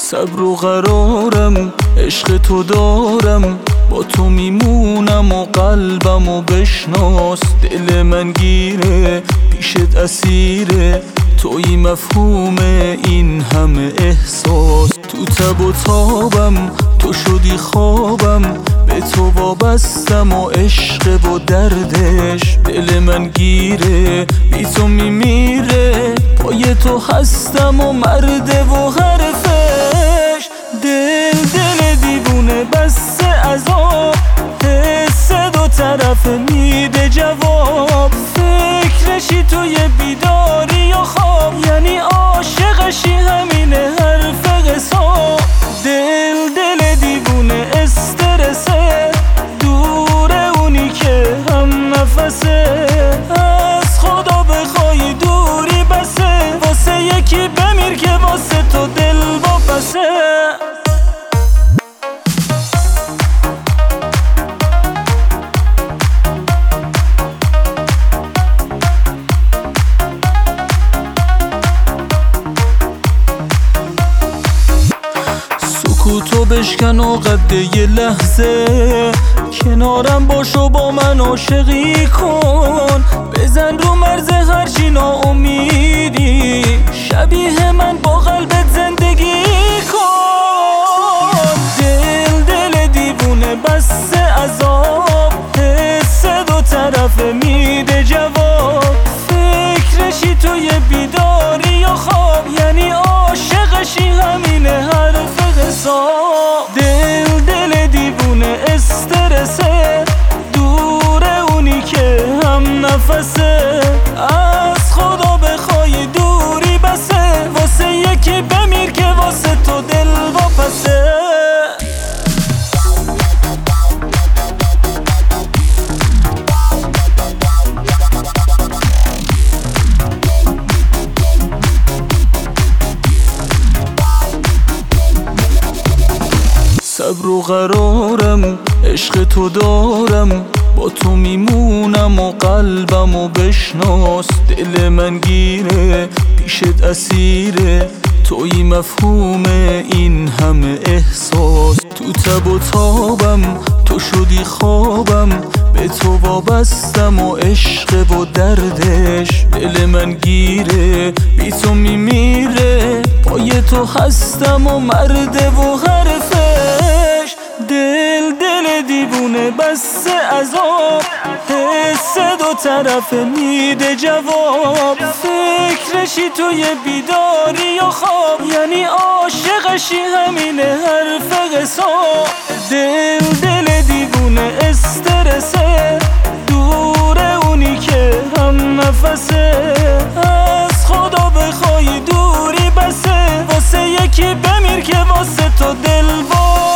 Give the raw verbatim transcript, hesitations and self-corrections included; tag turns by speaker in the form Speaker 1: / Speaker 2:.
Speaker 1: صبر و قرارم، عشق تو دارم، با تو میمونم و قلبم و بشناس. دل من گیره پیشت اسیره، توی مفهوم این همه احساس. تو تب و تابم، تو شدی خوابم، به تو وابستم و عشق و دردش. دل من گیره بی تو میمیره، پای تو هستم و مرده و حرفش. دل دل دیوونه بس عذاب، حس دو طرف میده جواب. فکرشی توی بیداری یا خواب، یعنی عاشقشی همینه حرف حساب. دل دل دیوونه استرسه، دوره اونی که هم نفسه. از خدا بخوای دوری بسه، واسه یکی بمیر که واسه تو دل واپسه. سکوتو بشکن و قد یه لحظه، کنارم باش و با من عاشقی کن. بزن رو مرز هرچی ناامیدی، شبیه من با قلبت زندگی کن. دل دل دیوونه بس عذاب، حس دو طرفه میده جواب. فکرشی توی بیداری یا خواب، یعنی عاشقشی همینه حرف حساب. دل دل دیوونه استرسه، دوره اونی که هم نفسه. از خدا بخوای دوری بسه، واسه یکی بمیر که واسه تو دل واپسه. صبر و قرارم، عشق تو دارم، با تو میمونم و قلبم و بشناس. دل من گیره پیشت اسیره، توی مفهوم این همه احساس. تو تب و تابم، تو شدی خوابم، به تو وابستم و عشق و دردش. دل من گیره بی تو میمیره، پای تو هستم و مرده و حرفش. دل دل دیوونه بس عذاب، حس دو طرف میده جواب. فکرشی توی بیداری یا خواب، یعنی عاشقشی همینه حرف حساب. دل دل دیوونه استرسه، دوره اونی که هم نفسه. از خدا بخوای دوری بسه، واسه یکی بمیر که واسه تو دل با